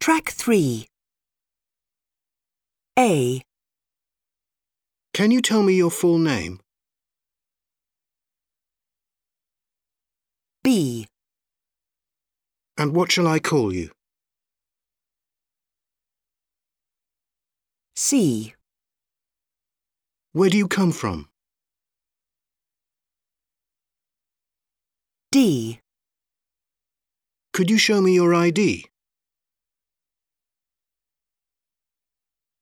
Track 3. A. Can you tell me your full name? B. And what shall I call you? C. Where do you come from? D. Could you show me your ID?